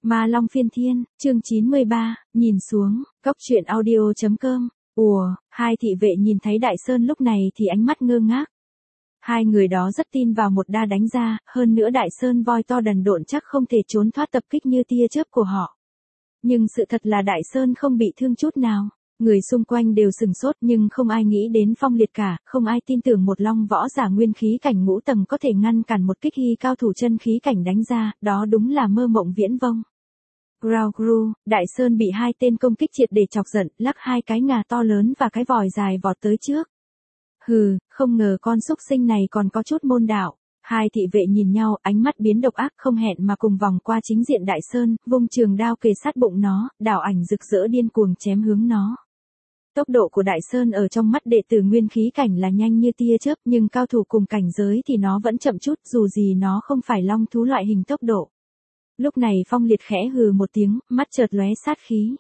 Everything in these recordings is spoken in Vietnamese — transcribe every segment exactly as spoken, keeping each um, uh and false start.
Ma Long Phiên Thiên, chương chín mươi ba, nhìn xuống, cốc truyện audio chấm com. Ùa, hai thị vệ nhìn thấy Đại Sơn lúc này thì ánh mắt ngơ ngác. Hai người đó rất tin vào một đa đánh ra, hơn nữa Đại Sơn voi to đần độn chắc không thể trốn thoát tập kích như tia chớp của họ. Nhưng sự thật là Đại Sơn không bị thương chút nào. Người xung quanh đều sừng sốt nhưng không ai nghĩ đến Phong Liệt cả, không ai tin tưởng một long võ giả nguyên khí cảnh ngũ tầng có thể ngăn cản một kích hy cao thủ chân khí cảnh đánh ra, đó đúng là mơ mộng viễn vông. Grau Gru, Đại Sơn bị hai tên công kích triệt để chọc giận, lắc hai cái ngà to lớn và cái vòi dài vọt tới trước. Hừ, không ngờ con súc sinh này còn có chút môn đạo. Hai thị vệ nhìn nhau, ánh mắt biến độc ác không hẹn mà cùng vòng qua chính diện Đại Sơn, vung trường đao kề sát bụng nó, đảo ảnh rực rỡ điên cuồng chém hướng nó. Tốc độ của Đại Sơn ở trong mắt đệ tử nguyên khí cảnh là nhanh như tia chớp, nhưng cao thủ cùng cảnh giới thì nó vẫn chậm chút, dù gì nó không phải long thú loại hình tốc độ. Lúc này Phong Liệt khẽ hừ một tiếng, mắt chợt lóe sát khí.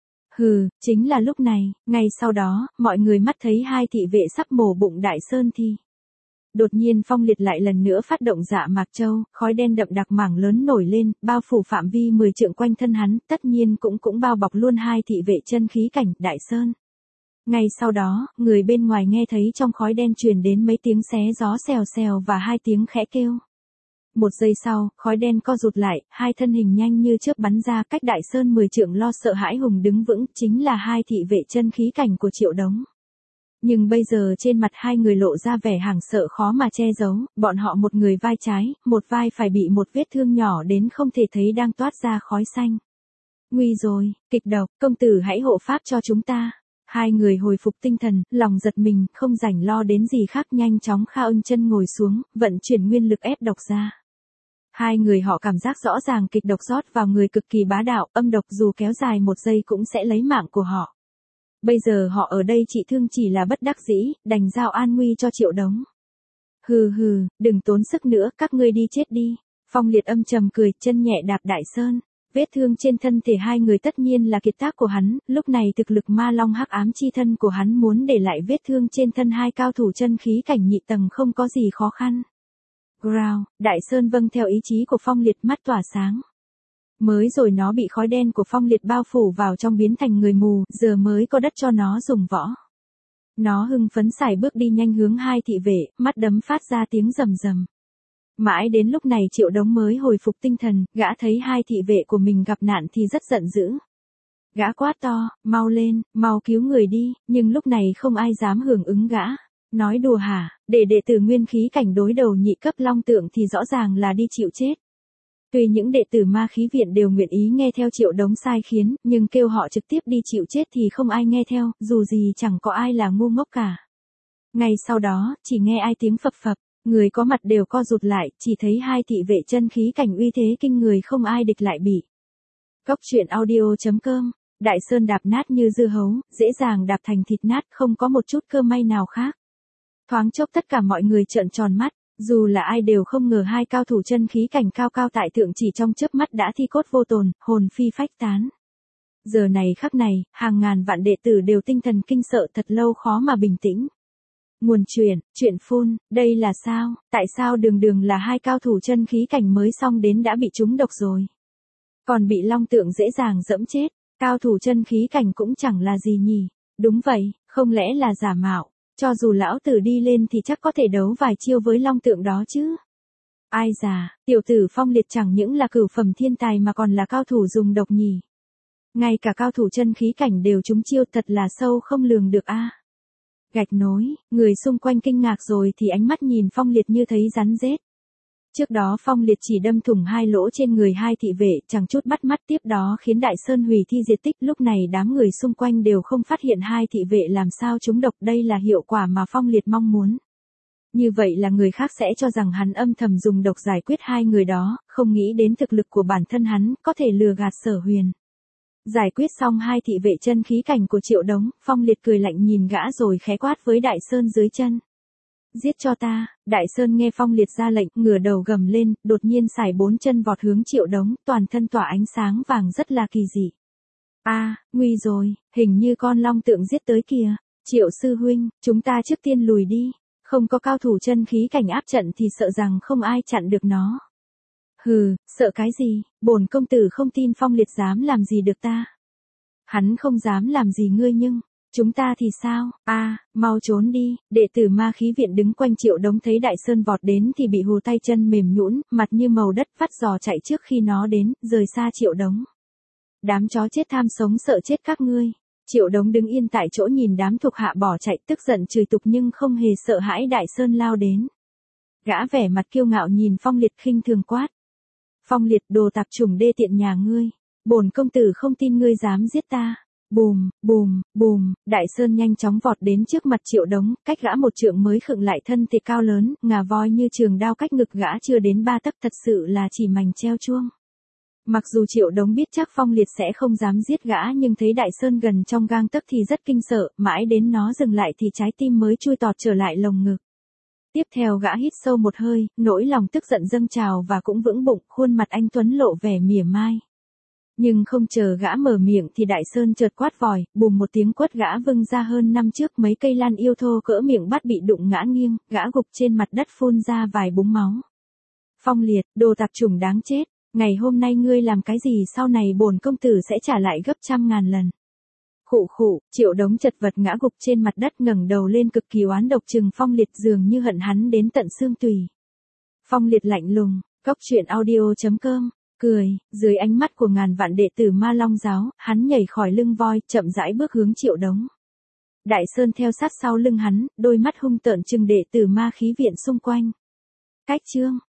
Hừ, chính là lúc này, ngay sau đó, mọi người mắt thấy hai thị vệ sắp mổ bụng Đại Sơn thì đột nhiên Phong Liệt lại lần nữa phát động Dạ Mạc Châu, khói đen đậm đặc mảng lớn nổi lên, bao phủ phạm vi mười trượng quanh thân hắn, tất nhiên cũng cũng bao bọc luôn hai thị vệ chân khí cảnh Đại Sơn. Ngay sau đó, người bên ngoài nghe thấy trong khói đen truyền đến mấy tiếng xé gió xèo xèo và hai tiếng khẽ kêu. Một giây sau, khói đen co rụt lại, hai thân hình nhanh như chớp bắn ra cách Đại Sơn mười trượng lo sợ hãi hùng đứng vững, chính là hai thị vệ chân khí cảnh của Triệu Đống. Nhưng bây giờ trên mặt hai người lộ ra vẻ hoảng sợ khó mà che giấu, bọn họ một người vai trái, một vai phải bị một vết thương nhỏ đến không thể thấy đang toát ra khói xanh. Nguy rồi, kịch độc, công tử hãy hộ pháp cho chúng ta. Hai người hồi phục tinh thần, lòng giật mình, không rảnh lo đến gì khác, nhanh chóng khা ưng chân ngồi xuống, vận chuyển nguyên lực ép độc ra. Hai người họ cảm giác rõ ràng kịch độc rót vào người cực kỳ bá đạo, âm độc dù kéo dài một giây cũng sẽ lấy mạng của họ. Bây giờ họ ở đây trị thương chỉ là bất đắc dĩ, đành giao an nguy cho Triệu Đống. Hừ hừ, đừng tốn sức nữa, các ngươi đi chết đi. Phong Liệt âm trầm cười, chân nhẹ đạp Đại Sơn. Vết thương trên thân thể hai người tất nhiên là kiệt tác của hắn, lúc này thực lực ma long hắc ám chi thân của hắn muốn để lại vết thương trên thân hai cao thủ chân khí cảnh nhị tầng không có gì khó khăn. Grau, Đại Sơn vâng theo ý chí của Phong Liệt, mắt tỏa sáng. Mới rồi nó bị khói đen của Phong Liệt bao phủ vào trong biến thành người mù, giờ mới có đất cho nó dùng võ. Nó hưng phấn sải bước đi nhanh hướng hai thị vệ, mắt đấm phát ra tiếng rầm rầm. Mãi đến lúc này Triệu Đống mới hồi phục tinh thần, gã thấy hai thị vệ của mình gặp nạn thì rất giận dữ. Gã quát to, mau lên, mau cứu người đi, nhưng lúc này không ai dám hưởng ứng gã. Nói đùa hả, để đệ tử nguyên khí cảnh đối đầu nhị cấp long tượng thì rõ ràng là đi chịu chết. Tuy những đệ tử ma khí viện đều nguyện ý nghe theo Triệu Đống sai khiến, nhưng kêu họ trực tiếp đi chịu chết thì không ai nghe theo, dù gì chẳng có ai là ngu ngốc cả. Ngay sau đó, chỉ nghe ai tiếng phập phập, người có mặt đều co rụt lại, chỉ thấy hai thị vệ chân khí cảnh uy thế kinh người không ai địch lại bị. Cốc truyện audio chấm com, Đại Sơn đạp nát như dưa hấu, dễ dàng đạp thành thịt nát, không có một chút cơ may nào khác. Thoáng chốc tất cả mọi người trợn tròn mắt, dù là ai đều không ngờ hai cao thủ chân khí cảnh cao cao tại thượng chỉ trong chớp mắt đã thi cốt vô tồn, hồn phi phách tán. Giờ này khắc này, hàng ngàn vạn đệ tử đều tinh thần kinh sợ, thật lâu khó mà bình tĩnh. Nguồn truyền, chuyện phun, đây là sao, tại sao đường đường là hai cao thủ chân khí cảnh mới xong đến đã bị trúng độc rồi. Còn bị long tượng dễ dàng dẫm chết, cao thủ chân khí cảnh cũng chẳng là gì nhỉ, đúng vậy, không lẽ là giả mạo. Cho dù lão tử đi lên thì chắc có thể đấu vài chiêu với long tượng đó chứ. Ai già, tiểu tử Phong Liệt chẳng những là cửu phẩm thiên tài mà còn là cao thủ dùng độc nhỉ. Ngay cả cao thủ chân khí cảnh đều trúng chiêu, thật là sâu không lường được a. À. Gạch nối, người xung quanh kinh ngạc rồi thì ánh mắt nhìn Phong Liệt như thấy rắn rết. Trước đó Phong Liệt chỉ đâm thủng hai lỗ trên người hai thị vệ, chẳng chút bắt mắt, tiếp đó khiến Đại Sơn hủy thi diệt tích. Lúc này đám người xung quanh đều không phát hiện hai thị vệ làm sao trúng độc, đây là hiệu quả mà Phong Liệt mong muốn. Như vậy là người khác sẽ cho rằng hắn âm thầm dùng độc giải quyết hai người đó, không nghĩ đến thực lực của bản thân hắn, có thể lừa gạt Sở Huyền. Giải quyết xong hai thị vệ chân khí cảnh của Triệu Đống, Phong Liệt cười lạnh nhìn gã rồi khẽ quát với Đại Sơn dưới chân. Giết cho ta. Đại Sơn nghe Phong Liệt ra lệnh, ngửa đầu gầm lên, đột nhiên sải bốn chân vọt hướng Triệu Đống, toàn thân tỏa ánh sáng vàng rất là kỳ dị. A, à, nguy rồi, hình như con long tượng giết tới kìa. Triệu sư huynh, chúng ta trước tiên lùi đi, không có cao thủ chân khí cảnh áp trận thì sợ rằng không ai chặn được nó. Hừ, sợ cái gì, bổn công tử không tin Phong Liệt dám làm gì được ta. Hắn không dám làm gì ngươi nhưng, chúng ta thì sao, a à, mau trốn đi, đệ tử ma khí viện đứng quanh Triệu Đống thấy Đại Sơn vọt đến thì bị hù tay chân mềm nhũn, mặt như màu đất vắt giò chạy trước khi nó đến, rời xa Triệu Đống. Đám chó chết tham sống sợ chết các ngươi. Triệu Đống đứng yên tại chỗ nhìn đám thuộc hạ bỏ chạy tức giận chửi tục nhưng không hề sợ hãi Đại Sơn lao đến. Gã vẻ mặt kiêu ngạo nhìn Phong Liệt khinh thường quát. Phong Liệt đồ tạp chủng đê tiện nhà ngươi, bổn công tử không tin ngươi dám giết ta. Bùm, bùm, bùm, Đại Sơn nhanh chóng vọt đến trước mặt Triệu Đống, cách gã một trượng mới khựng lại thân thể cao lớn, ngà voi như trường đao cách ngực gã chưa đến ba tấc thật sự là chỉ mảnh treo chuông. Mặc dù Triệu Đống biết chắc Phong Liệt sẽ không dám giết gã nhưng thấy Đại Sơn gần trong gang tấc thì rất kinh sợ, mãi đến nó dừng lại thì trái tim mới chui tọt trở lại lồng ngực. Tiếp theo gã hít sâu một hơi, nỗi lòng tức giận dâng trào và cũng vững bụng, khuôn mặt anh tuấn lộ vẻ mỉa mai. Nhưng không chờ gã mở miệng thì Đại Sơn chợt quát vòi, bùm một tiếng quất gã vưng ra hơn năm trước mấy cây lan yêu thô cỡ miệng bắt bị đụng ngã nghiêng, gã gục trên mặt đất phun ra vài búng máu. Phong Liệt, đồ tạp chủng đáng chết, ngày hôm nay ngươi làm cái gì sau này bổn công tử sẽ trả lại gấp trăm ngàn lần. Khụ khụ, Triệu Đống chật vật ngã gục trên mặt đất ngẩng đầu lên cực kỳ oán độc trừng Phong Liệt dường như hận hắn đến tận xương tùy. Phong Liệt lạnh lùng, cốc truyện audio chấm com. Cười, dưới ánh mắt của ngàn vạn đệ tử Ma Long giáo, hắn nhảy khỏi lưng voi, chậm rãi bước hướng Triệu Đống. Đại Sơn theo sát sau lưng hắn, đôi mắt hung tợn trừng đệ tử ma khí viện xung quanh. Cách chương